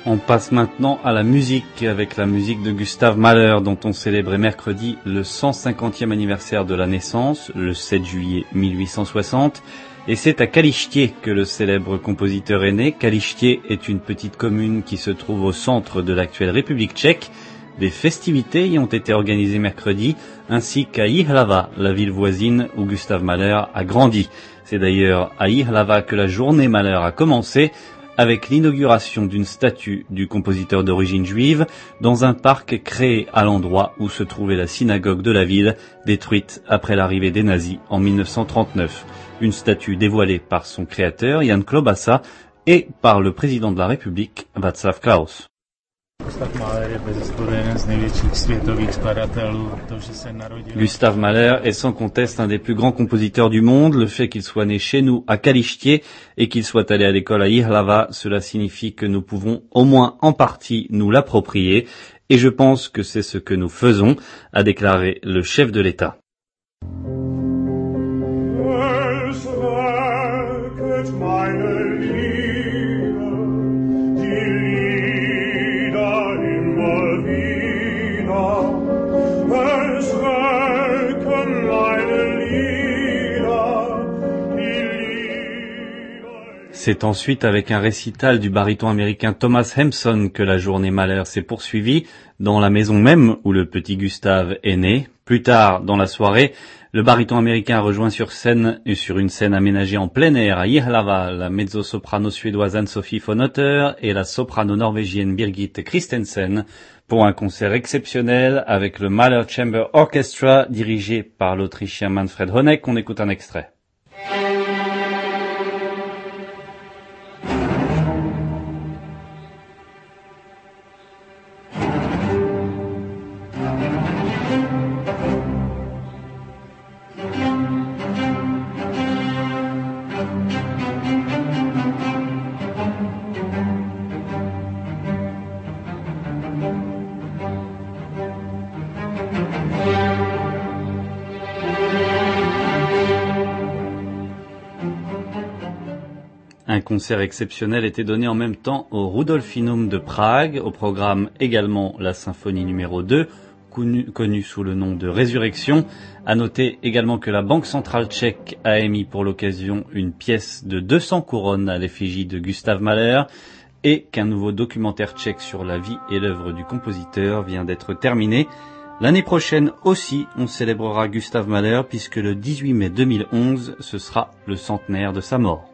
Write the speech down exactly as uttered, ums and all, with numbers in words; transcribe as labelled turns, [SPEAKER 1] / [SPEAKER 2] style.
[SPEAKER 1] On passe maintenant à la musique, avec la musique de Gustav Mahler, dont on célébrait mercredi le cent cinquantième anniversaire de la naissance, le sept juillet mille huit cent soixante, et c'est à Kaliště que le célèbre compositeur est né. Kaliště est une petite commune qui se trouve au centre de l'actuelle République tchèque. Des festivités y ont été organisées mercredi, ainsi qu'à Jihlava, la ville voisine où Gustav Mahler a grandi. C'est d'ailleurs à Jihlava que la journée Mahler a commencé, avec l'inauguration d'une statue du compositeur d'origine juive dans un parc créé à l'endroit où se trouvait la synagogue de la ville, détruite après l'arrivée des nazis en mille neuf cent trente-neuf. Une statue dévoilée par son créateur, Jan Klobasa, et par le président de la République, Václav Klaus. Gustav Mahler est sans conteste un des plus grands compositeurs du monde. Le fait qu'il soit né chez nous à Kaliště et qu'il soit allé à l'école à Jihlava, cela signifie que nous pouvons au moins en partie nous l'approprier. Et je pense que c'est ce que nous faisons, a déclaré le chef de l'État. C'est ensuite avec un récital du baryton américain Thomas Hempson que la journée Mahler s'est poursuivie, dans la maison même où le petit Gustave est né. Plus tard, dans la soirée, le baryton américain rejoint sur scène, et sur une scène aménagée en plein air à Jihlava, la mezzo-soprano suédoise Anne-Sophie von Otter et la soprano norvégienne Birgit Christensen, pour un concert exceptionnel avec le Mahler Chamber Orchestra, dirigé par l'Autrichien Manfred Honeck. On écoute un extrait. Un concert exceptionnel était donné en même temps au Rudolfinum de Prague, au programme également la symphonie numéro deux, connue connu sous le nom de Résurrection. À noter également que la Banque centrale tchèque a émis pour l'occasion une pièce de deux cents couronnes à l'effigie de Gustav Mahler et qu'un nouveau documentaire tchèque sur la vie et l'œuvre du compositeur vient d'être terminé. L'année prochaine aussi, on célébrera Gustav Mahler puisque le dix-huit mai deux mille onze, ce sera le centenaire de sa mort.